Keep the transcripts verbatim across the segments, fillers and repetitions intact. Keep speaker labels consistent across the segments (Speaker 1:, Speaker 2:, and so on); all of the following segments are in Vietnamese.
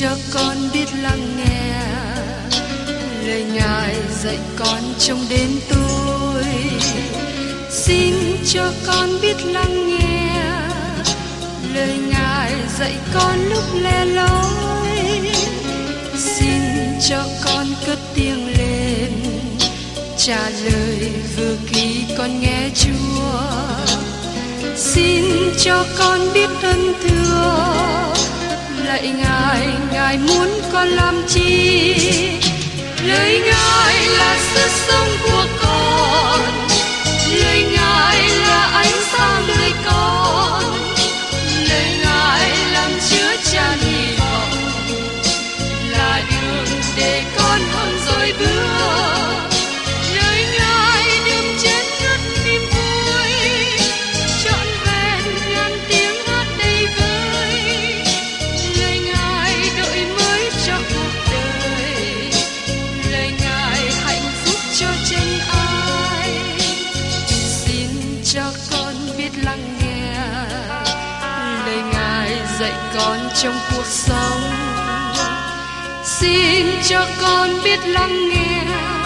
Speaker 1: cho con biết lắng nghe lời Ngài dạy con trong đêm tối. Xin cho con biết lắng nghe lời Ngài dạy con lúc lẻ loi. Xin cho con cất tiếng lên trả lời vừa khi con nghe Chúa. Xin cho con biết ơn thưa lạy Ngài, Ngài muốn con làm chi? Lời Ngài là sức sống của con, lời Ngài là ánh sáng đời con, lời Ngài làm chứa chan hy vọng, là đường để con hơn rồi bước. Lời Ngài đừng chết ngất niềm vui, trọn vẹn ngàn tiếng hát đầy vơi. Lời Ngài đổi mới cho cuộc đời, lời Ngài hạnh phúc cho chân ai. Xin cho con biết lắng nghe lời Ngài dạy con trong cuộc sống. Xin cho con biết lắng nghe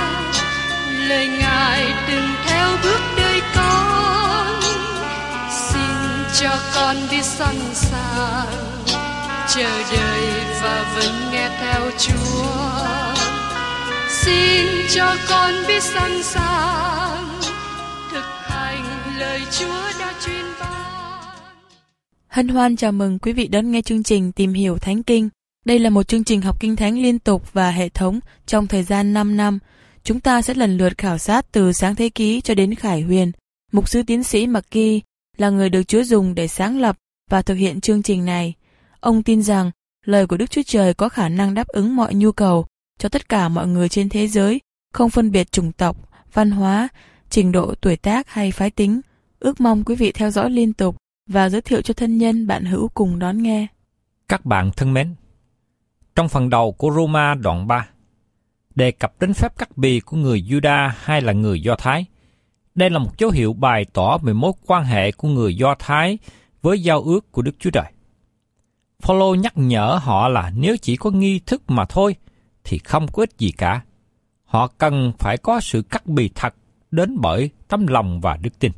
Speaker 1: lời Ngài đừng theo bước đời con. Xin cho con biết sẵn sàng chờ đợi và vẫn nghe theo Chúa. Xin cho con biết sẵn sàng thực hành lời Chúa đã truyền ban.
Speaker 2: Hân hoan chào mừng quý vị đón nghe chương trình Tìm hiểu Thánh Kinh. Đây là một chương trình học Kinh Thánh liên tục và hệ thống trong thời gian năm năm. Chúng ta sẽ lần lượt khảo sát từ Sáng Thế Ký cho đến Khải Huyền. Mục sư tiến sĩ McGee là người được Chúa dùng để sáng lập và thực hiện chương trình này. Ông tin rằng lời của Đức Chúa Trời có khả năng đáp ứng mọi nhu cầu cho tất cả mọi người trên thế giới, không phân biệt chủng tộc, văn hóa, trình độ tuổi tác hay phái tính. Ước mong quý vị theo dõi liên tục và giới thiệu cho thân nhân bạn hữu cùng đón nghe.
Speaker 3: Các bạn thân mến, trong phần đầu của Roma đoạn ba, đề cập đến phép cắt bì của người Juda hay là người Do Thái. Đây là một dấu hiệu bày tỏ về mối quan hệ của người Do Thái với giao ước của Đức Chúa Trời. Phaolô nhắc nhở họ là nếu chỉ có nghi thức mà thôi thì không có ích gì cả. Họ cần phải có sự cắt bì thật đến bởi tấm lòng và đức tin.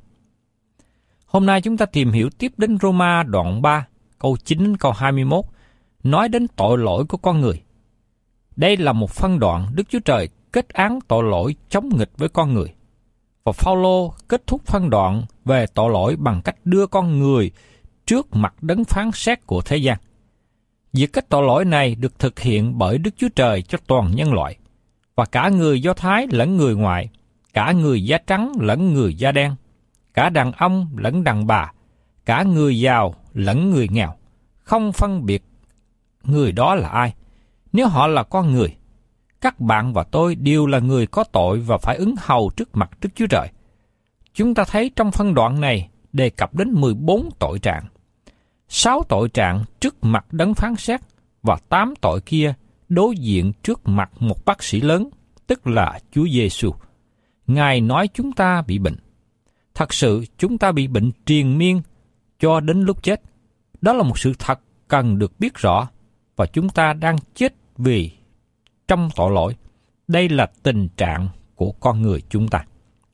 Speaker 3: Hôm nay chúng ta tìm hiểu tiếp đến Roma đoạn ba, câu chín đến câu hai mươi mốt, nói đến tội lỗi của con người. Đây là một phân đoạn Đức Chúa Trời kết án tội lỗi chống nghịch với con người. Và Phaolô kết thúc phân đoạn về tội lỗi bằng cách đưa con người trước mặt đấng phán xét của thế gian. Việc kết tội lỗi này được thực hiện bởi Đức Chúa Trời cho toàn nhân loại, và cả người Do Thái lẫn người ngoại, cả người da trắng lẫn người da đen, cả đàn ông lẫn đàn bà, cả người giàu lẫn người nghèo, không phân biệt người đó là ai, nếu họ là con người. Các bạn và tôi đều là người có tội và phải ứng hầu trước mặt Đức Chúa Trời. Chúng ta thấy trong phân đoạn này đề cập đến mười bốn tội trạng. Sáu tội trạng trước mặt đấng phán xét và tám tội kia đối diện trước mặt một bác sĩ lớn, tức là Chúa Giêsu. Ngài nói chúng ta bị bệnh. Thật sự chúng ta bị bệnh triền miên cho đến lúc chết. Đó là một sự thật cần được biết rõ, và chúng ta đang chết vì trong tội lỗi. Đây là tình trạng của con người chúng ta.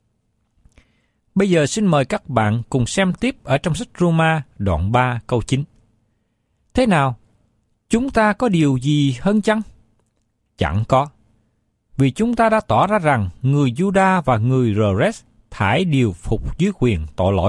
Speaker 3: Bây giờ xin mời các bạn cùng xem tiếp ở trong sách Roma đoạn ba câu chín. Thế nào? Chúng ta có điều gì hơn chăng? Chẳng có. Vì chúng ta đã tỏ ra rằng người Juda và người Rores thải đều phục dưới quyền tội lỗi.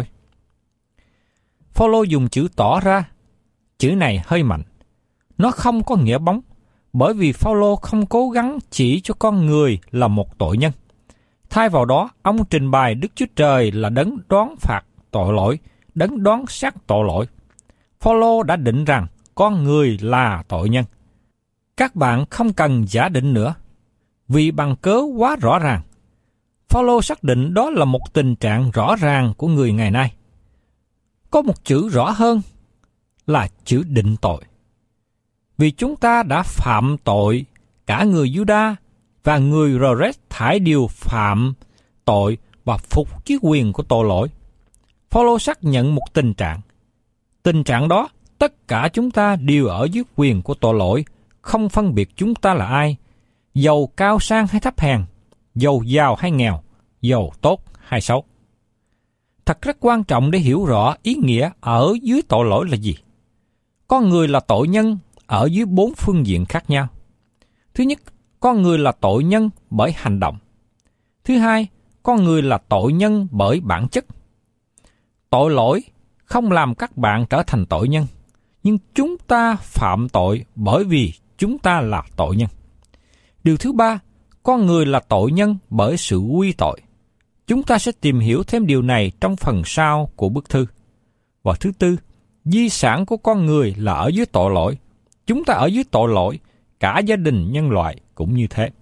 Speaker 3: Phaolô dùng chữ tỏ ra. Chữ này hơi mạnh. Nó không có nghĩa bóng, bởi vì Phaolô không cố gắng chỉ cho con người là một tội nhân. Thay vào đó, ông trình bày Đức Chúa Trời là đấng đoán phạt tội lỗi, đấng đoán xét tội lỗi. Phaolô đã định rằng con người là tội nhân. Các bạn không cần giả định nữa, vì bằng cớ quá rõ ràng. Phaolô xác định đó là một tình trạng rõ ràng của người ngày nay. Có một chữ rõ hơn là chữ định tội. Vì chúng ta đã phạm tội, cả người Juda và người Rores thải đều phạm tội và phục dưới quyền của tội lỗi. Phaolô xác nhận một tình trạng. Tình trạng đó, tất cả chúng ta đều ở dưới quyền của tội lỗi, không phân biệt chúng ta là ai, dầu cao sang hay thấp hèn, dầu giàu hay nghèo, dầu tốt hay xấu. Thật rất quan trọng để hiểu rõ ý nghĩa ở dưới tội lỗi là gì. Con người là tội nhân ở dưới bốn phương diện khác nhau. Thứ nhất, con người là tội nhân bởi hành động. Thứ hai, con người là tội nhân bởi bản chất. Tội lỗi không làm các bạn trở thành tội nhân, nhưng chúng ta phạm tội bởi vì chúng ta là tội nhân. Điều thứ ba, con người là tội nhân bởi sự quy tội. Chúng ta sẽ tìm hiểu thêm điều này trong phần sau của bức thư. Và thứ tư, di sản của con người là ở dưới tội lỗi. Chúng ta ở dưới tội lỗi, cả gia đình nhân loại cũng như thế.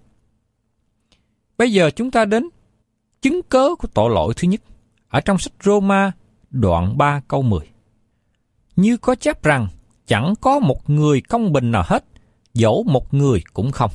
Speaker 3: Bây giờ chúng ta đến chứng cớ của tội lỗi thứ nhất, ở trong sách Roma đoạn ba câu mười. Như có chép rằng, chẳng có một người công bình nào hết, dẫu một người cũng không.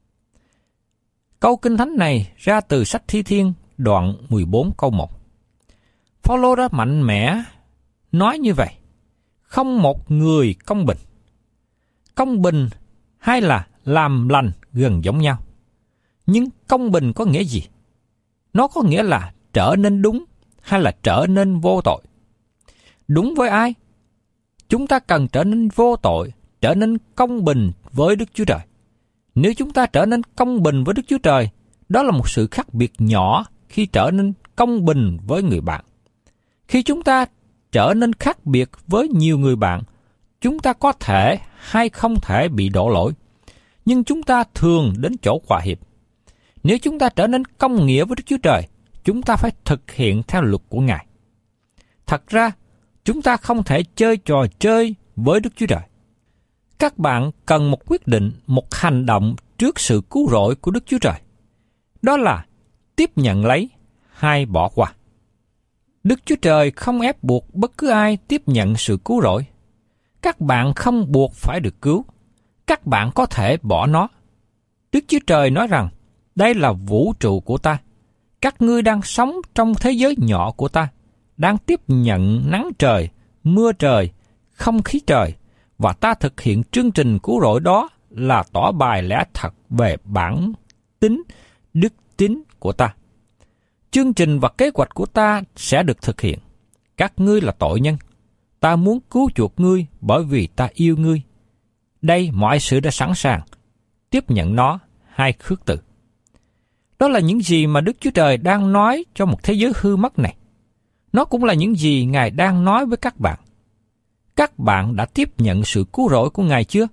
Speaker 3: Câu Kinh Thánh này ra từ sách Thi Thiên đoạn mười bốn câu một. Phao-lô đã mạnh mẽ nói như vậy, không một người công bình. Công bình hay là làm lành gần giống nhau. Nhưng công bình có nghĩa gì? Nó có nghĩa là trở nên đúng hay là trở nên vô tội. Đúng với ai? Chúng ta cần trở nên vô tội, trở nên công bình với Đức Chúa Trời. Nếu chúng ta trở nên công bình với Đức Chúa Trời, đó là một sự khác biệt nhỏ khi trở nên công bình với người bạn. Khi chúng ta trở nên khác biệt với nhiều người bạn, chúng ta có thể hay không thể bị đổ lỗi, nhưng chúng ta thường đến chỗ hòa hiệp. Nếu chúng ta trở nên công nghĩa với Đức Chúa Trời, chúng ta phải thực hiện theo luật của Ngài. Thật ra, chúng ta không thể chơi trò chơi với Đức Chúa Trời. Các bạn cần một quyết định, một hành động trước sự cứu rỗi của Đức Chúa Trời. Đó là tiếp nhận lấy hay bỏ qua. Đức Chúa Trời không ép buộc bất cứ ai tiếp nhận sự cứu rỗi. Các bạn không buộc phải được cứu. Các bạn có thể bỏ nó. Đức Chúa Trời nói rằng, đây là vũ trụ của ta. Các ngươi đang sống trong thế giới nhỏ của ta, đang tiếp nhận nắng trời, mưa trời, không khí trời, và ta thực hiện chương trình cứu rỗi đó là tỏ bài lẽ thật về bản tính, đức tính của ta. Chương trình và kế hoạch của ta sẽ được thực hiện. Các ngươi là tội nhân. Ta muốn cứu chuộc ngươi bởi vì ta yêu ngươi. Đây mọi sự đã sẵn sàng. Tiếp nhận nó hay khước từ. Đó là những gì mà Đức Chúa Trời đang nói cho một thế giới hư mất này. Nó cũng là những gì Ngài đang nói với các bạn. Các bạn đã tiếp nhận sự cứu rỗi của Ngài chưa?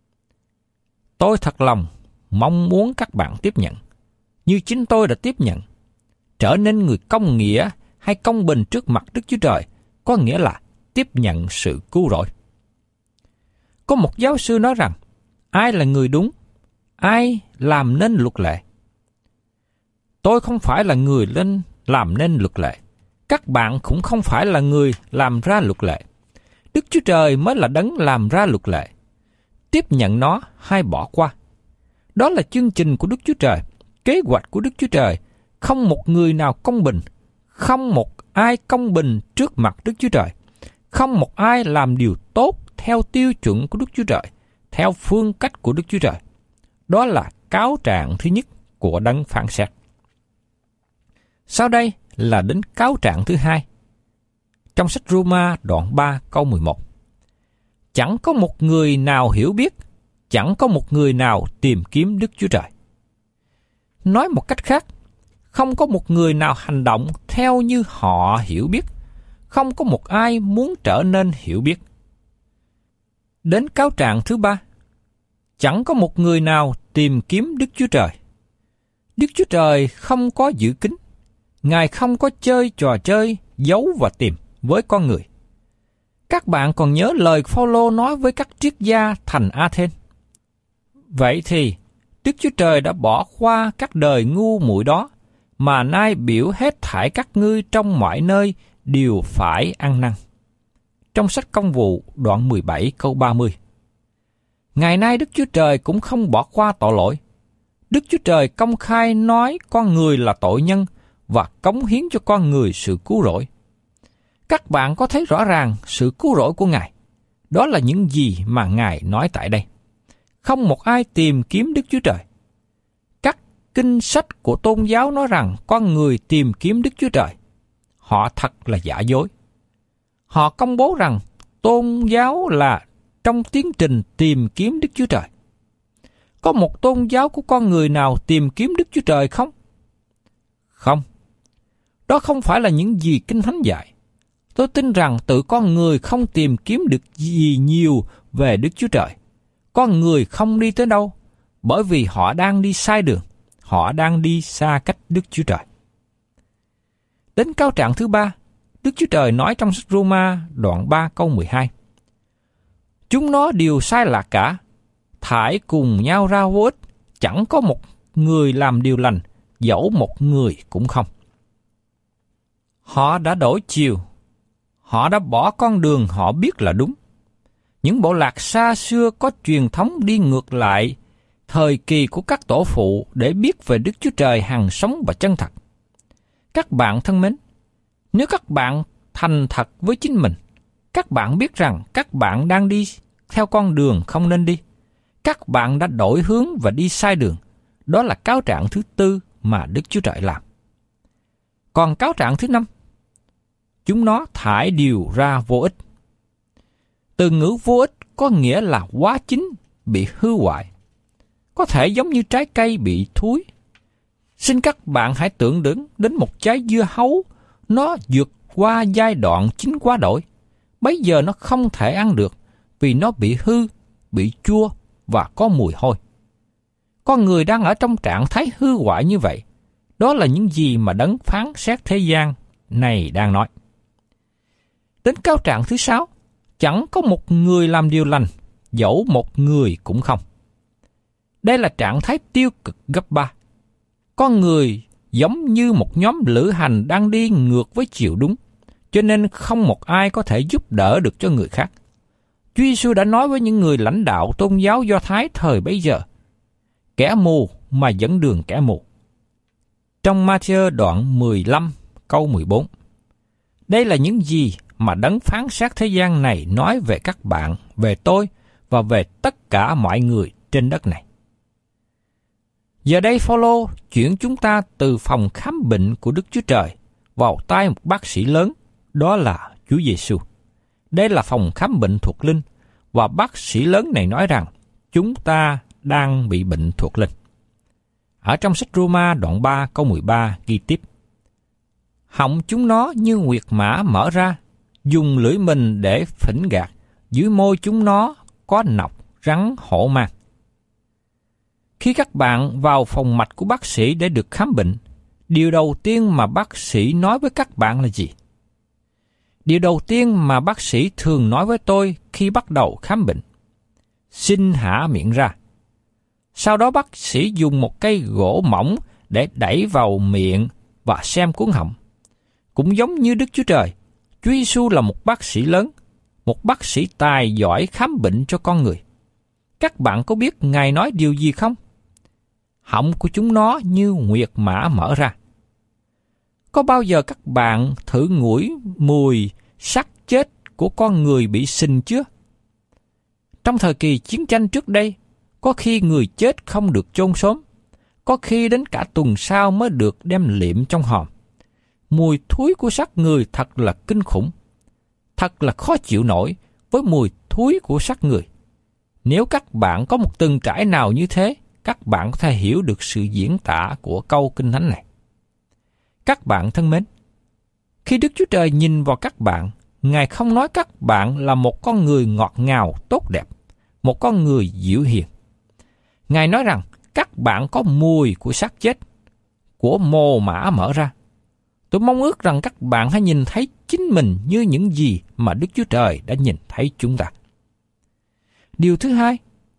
Speaker 3: Tôi thật lòng mong muốn các bạn tiếp nhận, như chính tôi đã tiếp nhận. Trở nên người công nghĩa hay công bình trước mặt Đức Chúa Trời có nghĩa là tiếp nhận sự cứu rỗi. Có một giáo sư nói rằng, ai là người đúng? Ai làm nên luật lệ? Tôi không phải là người lên làm nên luật lệ. Các bạn cũng không phải là người làm ra luật lệ. Đức Chúa Trời mới là đấng làm ra luật lệ. Tiếp nhận nó hay bỏ qua. Đó là chương trình của Đức Chúa Trời, kế hoạch của Đức Chúa Trời. Không một người nào công bình, không một ai công bình trước mặt Đức Chúa Trời, không một ai làm điều tốt theo tiêu chuẩn của Đức Chúa Trời, theo phương cách của Đức Chúa Trời. Đó là cáo trạng thứ nhất của đấng phán xét. Sau đây là đến cáo trạng thứ hai. Trong sách Roma đoạn ba câu mười một. Chẳng có một người nào hiểu biết, chẳng có một người nào tìm kiếm Đức Chúa Trời. Nói một cách khác, không có một người nào hành động theo như họ hiểu biết, không có một ai muốn trở nên hiểu biết. Đến cáo trạng thứ ba, chẳng có một người nào tìm kiếm Đức Chúa Trời. Đức Chúa Trời không có giữ kín, Ngài không có chơi trò chơi, giấu và tìm với con người. Các bạn còn nhớ lời Phao-lô nói với các triết gia thành A-then. Vậy thì, Đức Chúa Trời đã bỏ qua các đời ngu muội đó, mà nay biểu hết thảy các ngươi trong mọi nơi đều phải ăn năn. Trong sách Công vụ đoạn mười bảy câu ba mươi. Ngày nay Đức Chúa Trời cũng không bỏ qua tội lỗi. Đức Chúa Trời công khai nói con người là tội nhân và cống hiến cho con người sự cứu rỗi. Các bạn có thấy rõ ràng sự cứu rỗi của Ngài. Đó là những gì mà Ngài nói tại đây. Không một ai tìm kiếm Đức Chúa Trời. Các kinh sách của tôn giáo nói rằng con người tìm kiếm Đức Chúa Trời. Họ thật là giả dối. Họ công bố rằng tôn giáo là trong tiến trình tìm kiếm Đức Chúa Trời. Có một tôn giáo của con người nào tìm kiếm Đức Chúa Trời không? Không. Đó không phải là những gì Kinh Thánh dạy. Tôi tin rằng tự con người không tìm kiếm được gì nhiều về Đức Chúa Trời. Con người không đi tới đâu, bởi vì họ đang đi sai đường. Họ đang đi xa cách Đức Chúa Trời. Đến cáo trạng thứ ba, Đức Chúa Trời nói trong sách Roma đoạn ba câu mười hai. Chúng nó đều sai lạc cả, thải cùng nhau ra vô ích, chẳng có một người làm điều lành, dẫu một người cũng không. Họ đã đổi chiều, họ đã bỏ con đường họ biết là đúng. Những bộ lạc xa xưa có truyền thống đi ngược lại thời kỳ của các tổ phụ để biết về Đức Chúa Trời hằng sống và chân thật. Các bạn thân mến, nếu các bạn thành thật với chính mình, các bạn biết rằng các bạn đang đi theo con đường không nên đi. Các bạn đã đổi hướng và đi sai đường. Đó là cáo trạng thứ tư mà Đức Chúa Trời làm. Còn cáo trạng thứ năm, chúng nó thải điều ra vô ích. Từ ngữ vô ích có nghĩa là quá chín, bị hư hoại. Có thể giống như trái cây bị thúi. Xin các bạn hãy tưởng tượng đến một trái dưa hấu, nó vượt qua giai đoạn chín quá đổi. Bây giờ nó không thể ăn được vì nó bị hư, bị chua và có mùi hôi. Con người đang ở trong trạng thái hư hoại như vậy. Đó là những gì mà đấng phán xét thế gian này đang nói. Đến cáo trạng thứ sáu, chẳng có một người làm điều lành, dẫu một người cũng không. Đây là trạng thái tiêu cực gấp ba. Con người giống như một nhóm lữ hành đang đi ngược với chiều đúng, cho nên không một ai có thể giúp đỡ được cho người khác. Chúa Giêsu đã nói với những người lãnh đạo tôn giáo Do Thái thời bấy giờ, kẻ mù mà dẫn đường kẻ mù. Trong Ma-thi-ơ đoạn mười lăm câu mười bốn. Đây là những gì mà đấng phán xét thế gian này nói về các bạn, về tôi và về tất cả mọi người trên đất này. Giờ đây Phao-lô chuyển chúng ta từ phòng khám bệnh của Đức Chúa Trời vào tay một bác sĩ lớn, đó là Chúa Giêsu. Đây là phòng khám bệnh thuộc linh, và bác sĩ lớn này nói rằng chúng ta đang bị bệnh thuộc linh. Ở trong sách Roma đoạn ba câu mười ba ghi tiếp: Họng chúng nó như nguyệt mã mở ra, dùng lưỡi mình để phỉnh gạt, dưới môi chúng nó có nọc rắn hổ mang. Khi các bạn vào phòng mạch của bác sĩ để được khám bệnh, điều đầu tiên mà bác sĩ nói với các bạn là gì? Điều đầu tiên mà bác sĩ thường nói với tôi khi bắt đầu khám bệnh: xin hả miệng ra. Sau đó bác sĩ dùng một cây gỗ mỏng để đẩy vào miệng và xem cuống họng. Cũng giống như Đức Chúa Trời, Chúa Giêsu là một bác sĩ lớn, một bác sĩ tài giỏi khám bệnh cho con người. Các bạn có biết Ngài nói điều gì không? Họng của chúng nó như nguyệt mã mở ra. Có bao giờ các bạn thử ngửi mùi xác chết của con người bị sình chưa? Trong thời kỳ chiến tranh trước đây, có khi người chết không được chôn xóm, có khi đến cả tuần sau mới được đem liệm trong hòm. Mùi thúi của xác người thật là kinh khủng, thật là khó chịu nổi với mùi thúi của xác người. Nếu các bạn có một từng trải nào như thế, các bạn có thể hiểu được sự diễn tả của câu Kinh Thánh này. Các bạn thân mến, khi Đức Chúa Trời nhìn vào các bạn, Ngài không nói các bạn là một con người ngọt ngào, tốt đẹp, một con người dịu hiền. Ngài nói rằng các bạn có mùi của xác chết, của mồ mả mở ra. Tôi mong ước rằng các bạn hãy nhìn thấy chính mình như những gì mà Đức Chúa Trời đã nhìn thấy chúng ta. Điều thứ hai,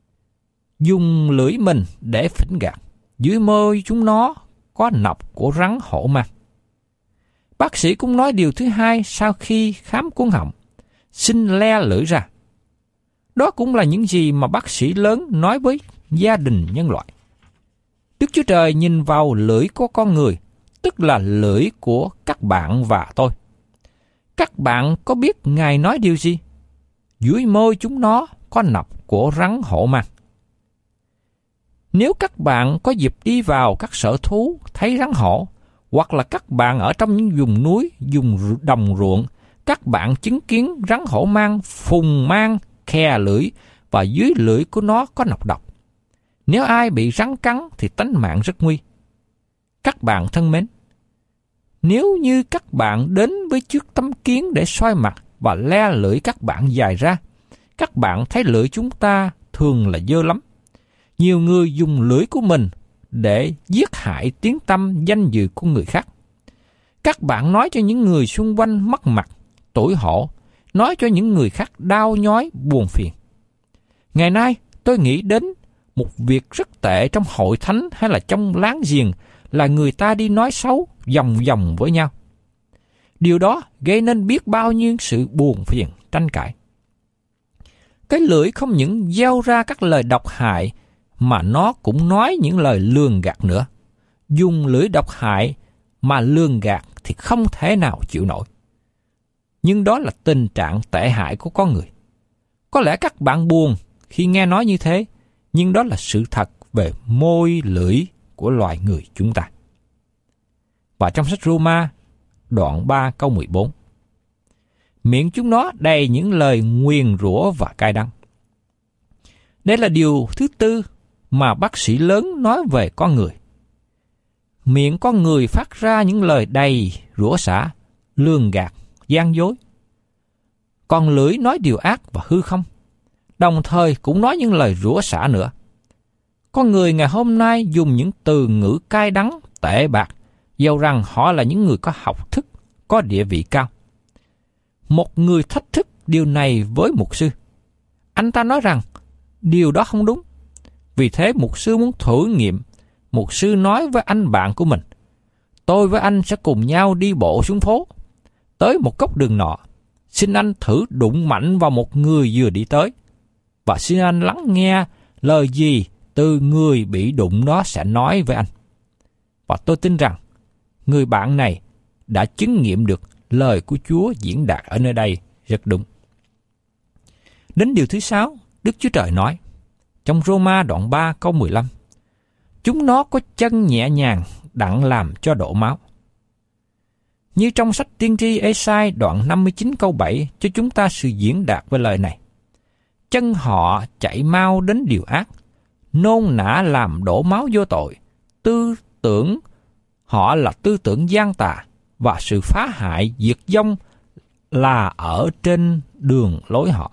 Speaker 3: dùng lưỡi mình để phỉnh gạt, dưới môi chúng nó có nọc của rắn hổ mang. Bác sĩ cũng nói điều thứ hai sau khi khám cuống họng: xin le lưỡi ra. Đó cũng là những gì mà bác sĩ lớn nói với gia đình nhân loại. Đức Chúa Trời nhìn vào lưỡi của con người, tức là lưỡi của các bạn và tôi. Các bạn có biết Ngài nói điều gì? Dưới môi chúng nó có nọc của rắn hổ mang. Nếu các bạn có dịp đi vào các sở thú thấy rắn hổ, hoặc là các bạn ở trong những vùng núi, vùng đồng ruộng, các bạn chứng kiến rắn hổ mang phùng mang khe lưỡi và dưới lưỡi của nó có nọc độc. Nếu ai bị rắn cắn thì tánh mạng rất nguy. Các bạn thân mến, nếu như các bạn đến với trước tấm kiến để soi mặt và le lưỡi các bạn dài ra, các bạn thấy lưỡi chúng ta thường là dơ lắm. Nhiều người dùng lưỡi của mình để giết hại tiếng tăm danh dự của người khác. Các bạn nói cho những người xung quanh mất mặt, tủi hổ, nói cho những người khác đau nhói, buồn phiền. Ngày nay, tôi nghĩ đến một việc rất tệ trong hội thánh hay là trong láng giềng là người ta đi nói xấu, vòng vòng với nhau. Điều đó gây nên biết bao nhiêu sự buồn phiền, tranh cãi. Cái lưỡi không những gieo ra các lời độc hại, mà nó cũng nói những lời lường gạt nữa. Dùng lưỡi độc hại mà lường gạt thì không thể nào chịu nổi. Nhưng đó là tình trạng tệ hại của con người. Có lẽ các bạn buồn khi nghe nói như thế, nhưng đó là sự thật về môi lưỡi của loài người chúng ta. Và trong sách Roma, đoạn ba câu mười bốn, miệng chúng nó đầy những lời nguyền rủa và cay đắng. Đây là điều thứ tư mà bác sĩ lớn nói về con người. Miệng con người phát ra những lời đầy rủa xả, lường gạt, gian dối. Còn lưỡi nói điều ác và hư không, đồng thời cũng nói những lời rủa xả nữa. Con người ngày hôm nay dùng những từ ngữ cay đắng, tệ bạc, dầu rằng họ là những người có học thức, có địa vị cao. Một người thách thức điều này với mục sư. Anh ta nói rằng điều đó không đúng. Vì thế mục sư muốn thử nghiệm. Mục sư nói với anh bạn của mình, tôi với anh sẽ cùng nhau đi bộ xuống phố, tới một góc đường nọ. Xin anh thử đụng mạnh vào một người vừa đi tới, và xin anh lắng nghe lời gì từ người bị đụng đó sẽ nói với anh. Và tôi tin rằng người bạn này đã chứng nghiệm được lời của Chúa diễn đạt ở nơi đây rất đúng. Đến điều thứ sáu, Đức Chúa Trời nói trong Roma đoạn ba câu mười lăm, chúng nó có chân nhẹ nhàng đặng làm cho đổ máu. Như trong sách tiên tri Ê-sai đoạn năm mươi chín câu bảy cho chúng ta sự diễn đạt về lời này. Chân họ chạy mau đến điều ác, nôn nã làm đổ máu vô tội, tư tưởng họ là tư tưởng gian tà, và sự phá hại diệt vong là ở trên đường lối họ.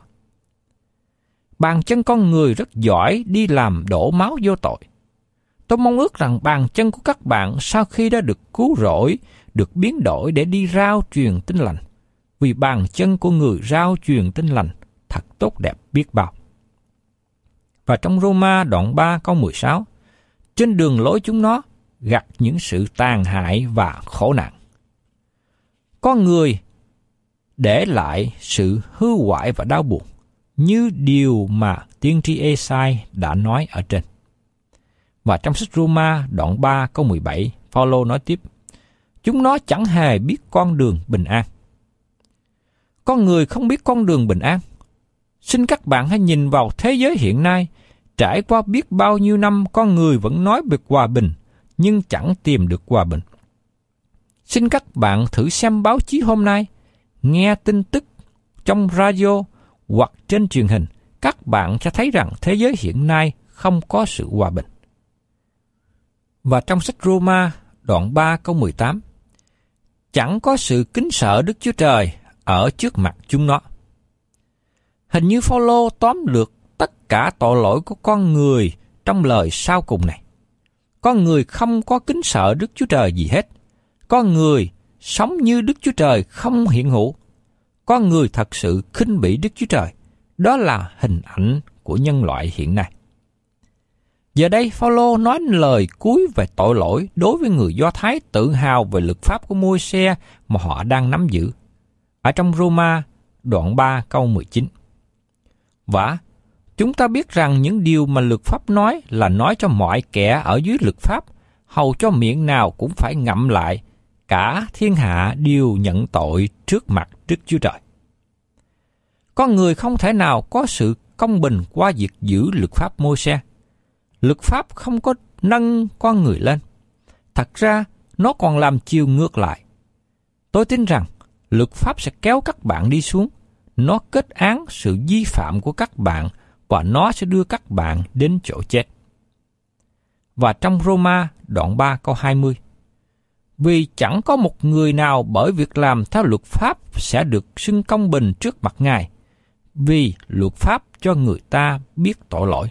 Speaker 3: Bàn chân con người rất giỏi đi làm đổ máu vô tội. Tôi mong ước rằng bàn chân của các bạn sau khi đã được cứu rỗi, được biến đổi để đi rao truyền tin lành. Vì bàn chân của người rao truyền tin lành thật tốt đẹp biết bao. Và trong Roma đoạn ba câu mười sáu, trên đường lối chúng nó gặt những sự tàn hại và khổ nạn. Con người để lại sự hư hoại và đau buồn, như điều mà tiên tri Ê-sai đã nói ở trên. Và trong sách Roma đoạn ba câu mười bảy, Phao-lô nói tiếp, chúng nó chẳng hề biết con đường bình an. Con người không biết con đường bình an. Xin các bạn hãy nhìn vào thế giới hiện nay, trải qua biết bao nhiêu năm con người vẫn nói về hòa bình, nhưng chẳng tìm được hòa bình. Xin các bạn thử xem báo chí hôm nay, nghe tin tức trong radio hoặc trên truyền hình, các bạn sẽ thấy rằng thế giới hiện nay không có sự hòa bình. Và trong sách Roma đoạn ba câu mười tám, chẳng có sự kính sợ Đức Chúa Trời ở trước mặt chúng nó. Hình như Phao-lô tóm lược tất cả tội lỗi của con người trong lời sau cùng này. Con người không có kính sợ Đức Chúa Trời gì hết. Con người sống như Đức Chúa Trời không hiện hữu. Con người thật sự khinh bỉ Đức Chúa Trời. Đó là hình ảnh của nhân loại hiện nay. Giờ đây Phao-lô nói lời cuối về tội lỗi đối với người Do Thái tự hào về luật pháp của Môi-se mà họ đang nắm giữ. Ở trong Roma đoạn ba câu mười chín. Và chúng ta biết rằng những điều mà luật pháp nói là nói cho mọi kẻ ở dưới luật pháp, hầu cho miệng nào cũng phải ngậm lại, cả thiên hạ đều nhận tội trước mặt Đức Chúa Trời. Con người không thể nào có sự công bình qua việc giữ luật pháp Môi-se. luật pháp không có nâng con người lên. Thật ra, nó còn làm chiều ngược lại. Tôi tin rằng, luật pháp sẽ kéo các bạn đi xuống. Nó kết án sự vi phạm của các bạn và nó sẽ đưa các bạn đến chỗ chết. Và trong Roma đoạn ba câu hai mươi, vì chẳng có một người nào bởi việc làm theo luật pháp sẽ được xưng công bình trước mặt Ngài, vì luật pháp cho người ta biết tội lỗi.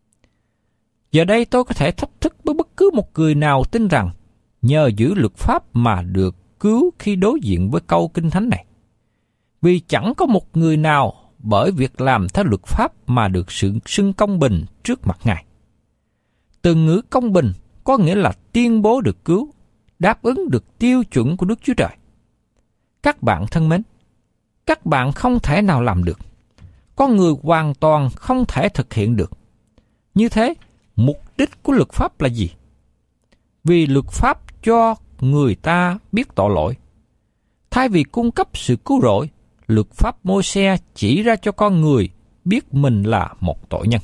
Speaker 3: Giờ đây tôi có thể thách thức với bất cứ một người nào tin rằng nhờ giữ luật pháp mà được cứu khi đối diện với câu Kinh Thánh này. Vì chẳng có một người nào bởi việc làm theo luật pháp mà được sự xưng công bình trước mặt Ngài. Từ ngữ công bình có nghĩa là tuyên bố được cứu, đáp ứng được tiêu chuẩn của Đức Chúa Trời. Các bạn thân mến, các bạn không thể nào làm được. Con người hoàn toàn không thể thực hiện được. Như thế, mục đích của luật pháp là gì? Vì luật pháp cho người ta biết tội lỗi. Thay vì cung cấp sự cứu rỗi, luật pháp Mô-se chỉ ra cho con người biết mình là một tội nhân.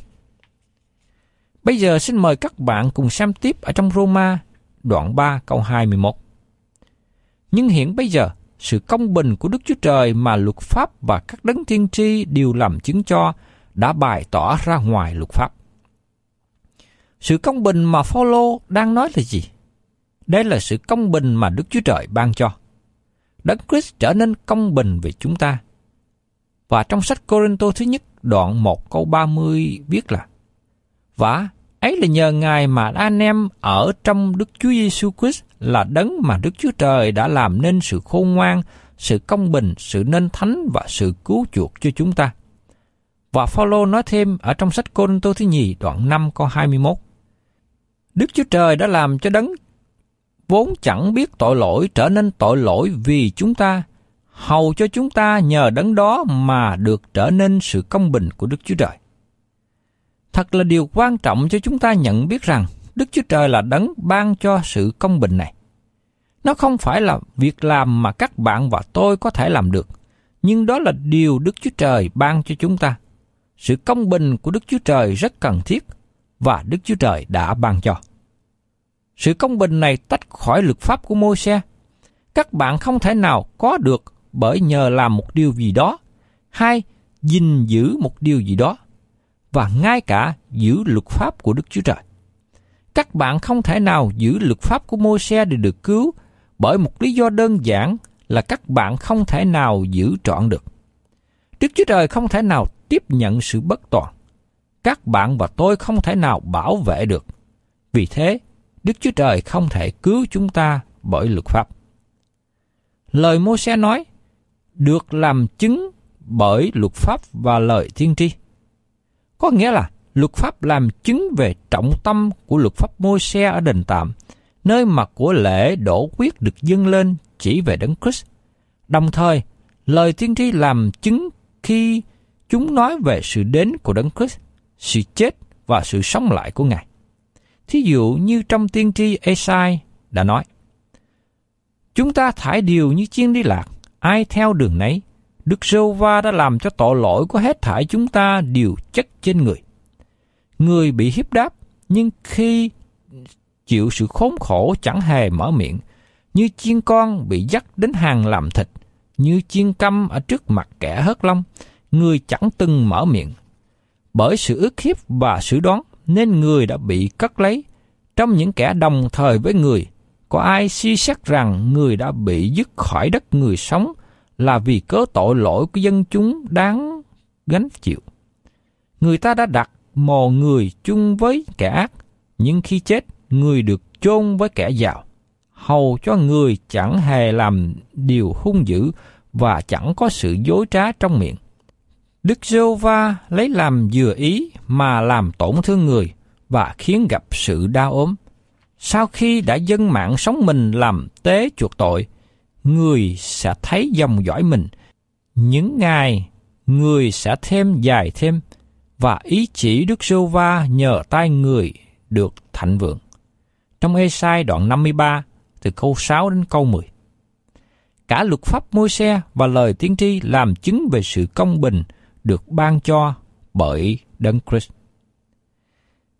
Speaker 3: Bây giờ xin mời các bạn cùng xem tiếp ở trong Roma đoạn ba câu hai mươi mốt. Nhưng hiện bây giờ, sự công bình của Đức Chúa Trời mà luật pháp và các đấng tiên tri đều làm chứng cho đã bày tỏ ra ngoài luật pháp. Sự công bình mà Phao-lô đang nói là gì? Đây là sự công bình mà Đức Chúa Trời ban cho. Đấng Christ trở nên công bình về chúng ta. Và trong sách Cô-rinh-tô thứ nhất đoạn một câu ba mươi viết là: Và ấy là nhờ Ngài mà anh em ở trong Đức Chúa Giêsu Christ là đấng mà Đức Chúa Trời đã làm nên sự khôn ngoan, sự công bình, sự nên thánh và sự cứu chuộc cho chúng ta. Và Phao-lô nói thêm ở trong sách Cô-rinh-tô thứ nhì đoạn năm câu hai mươi mốt: Đức Chúa Trời đã làm cho đấng vốn chẳng biết tội lỗi trở nên tội lỗi vì chúng ta, hầu cho chúng ta nhờ đấng đó mà được trở nên sự công bình của Đức Chúa Trời. Thật là điều quan trọng cho chúng ta nhận biết rằng Đức Chúa Trời là đấng ban cho sự công bình này. Nó không phải là việc làm mà các bạn và tôi có thể làm được, nhưng đó là điều Đức Chúa Trời ban cho chúng ta. Sự công bình của Đức Chúa Trời rất cần thiết và Đức Chúa Trời đã ban cho. Sự công bình này tách khỏi luật pháp của Môi-se. Các bạn không thể nào có được bởi nhờ làm một điều gì đó, hay gìn giữ một điều gì đó, và ngay cả giữ luật pháp của Đức Chúa Trời. Các bạn không thể nào giữ luật pháp của Môi-se để được cứu bởi một lý do đơn giản là các bạn không thể nào giữ trọn được. Đức Chúa Trời không thể nào tiếp nhận sự bất toàn. Các bạn và tôi không thể nào bảo vệ được. Vì thế, Đức Chúa Trời không thể cứu chúng ta bởi luật pháp. Lời Môi-se nói, được làm chứng bởi luật pháp và lời tiên tri. Có nghĩa là luật pháp làm chứng về trọng tâm của luật pháp Môi-se ở đền tạm, nơi mà của lễ đổ huyết được dâng lên chỉ về đấng Christ. Đồng thời, lời tiên tri làm chứng khi chúng nói về sự đến của đấng Christ, sự chết và sự sống lại của Ngài. Thí dụ như trong tiên tri Ê-sai đã nói: Chúng ta thải điều như chiên đi lạc, ai theo đường nấy. Đức Giê-hô-va đã làm cho tội lỗi của hết thảy chúng ta đều chất trên người. Người bị hiếp đáp, nhưng khi chịu sự khốn khổ chẳng hề mở miệng, như chiên con bị dắt đến hàng làm thịt, như chiên câm ở trước mặt kẻ hớt lông, người chẳng từng mở miệng. Bởi sự ức hiếp và xử đoán, nên người đã bị cất lấy. Trong những kẻ đồng thời với người, có ai suy xét rằng người đã bị dứt khỏi đất người sống là vì cớ tội lỗi của dân chúng đáng gánh chịu. Người ta đã đặt mồ người chung với kẻ ác, nhưng khi chết, người được chôn với kẻ giàu, hầu cho người chẳng hề làm điều hung dữ và chẳng có sự dối trá trong miệng. Đức Giê-hô-va lấy làm vừa ý mà làm tổn thương người và khiến gặp sự đau ốm. Sau khi đã dâng mạng sống mình làm tế chuộc tội, người sẽ thấy dòng dõi mình. Những ngày, người sẽ thêm dài thêm, và ý chỉ Đức Giê-hô-va nhờ tay người được thịnh vượng. Trong Ê-sai đoạn năm mươi ba, từ câu sáu đến câu mười. Cả luật pháp Môi-se và lời tiên tri làm chứng về sự công bình được ban cho bởi đấng Christ.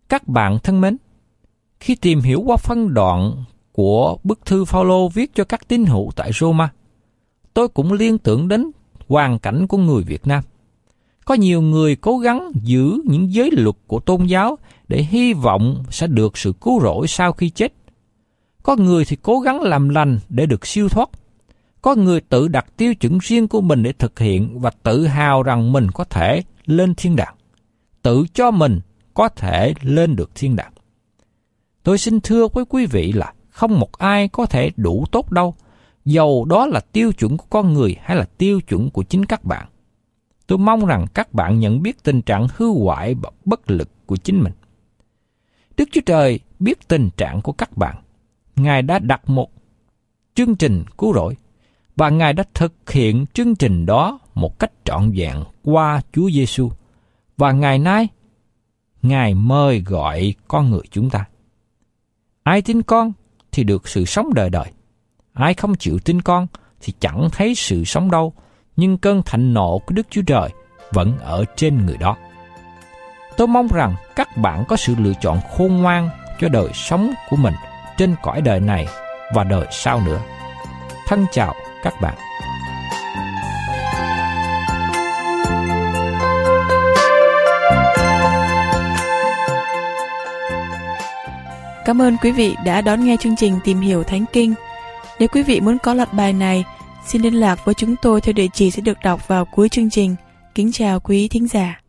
Speaker 3: Các bạn thân mến, khi tìm hiểu qua phân đoạn của bức thư Phaolô viết cho các tín hữu tại Roma, tôi cũng liên tưởng đến hoàn cảnh của người Việt Nam. Có nhiều người cố gắng giữ những giới luật của tôn giáo để hy vọng sẽ được sự cứu rỗi sau khi chết. Có người thì cố gắng làm lành để được siêu thoát. Có người tự đặt tiêu chuẩn riêng của mình để thực hiện và tự hào rằng mình có thể lên thiên đàng, tự cho mình có thể lên được thiên đàng. Tôi xin thưa với quý vị là không một ai có thể đủ tốt đâu, dầu đó là tiêu chuẩn của con người hay là tiêu chuẩn của chính các bạn. Tôi mong rằng các bạn nhận biết tình trạng hư hoại và bất lực của chính mình. Đức Chúa Trời biết tình trạng của các bạn. Ngài đã đặt một chương trình cứu rỗi và Ngài đã thực hiện chương trình đó một cách trọn vẹn qua Chúa Giêsu. Và ngày nay, Ngài mời gọi con người chúng ta. Ai tin con thì được sự sống đời đời. Ai không chịu tin con thì chẳng thấy sự sống đâu, nhưng cơn thạnh nộ của Đức Chúa Trời vẫn ở trên người đó. Tôi mong rằng các bạn có sự lựa chọn khôn ngoan cho đời sống của mình trên cõi đời này và đời sau nữa. Thân chào các bạn.
Speaker 2: Cảm ơn quý vị đã đón nghe chương trình Tìm Hiểu Thánh Kinh. Nếu quý vị muốn có loạt bài này, xin liên lạc với chúng tôi theo địa chỉ sẽ được đọc vào cuối chương trình. Kính chào quý thính giả.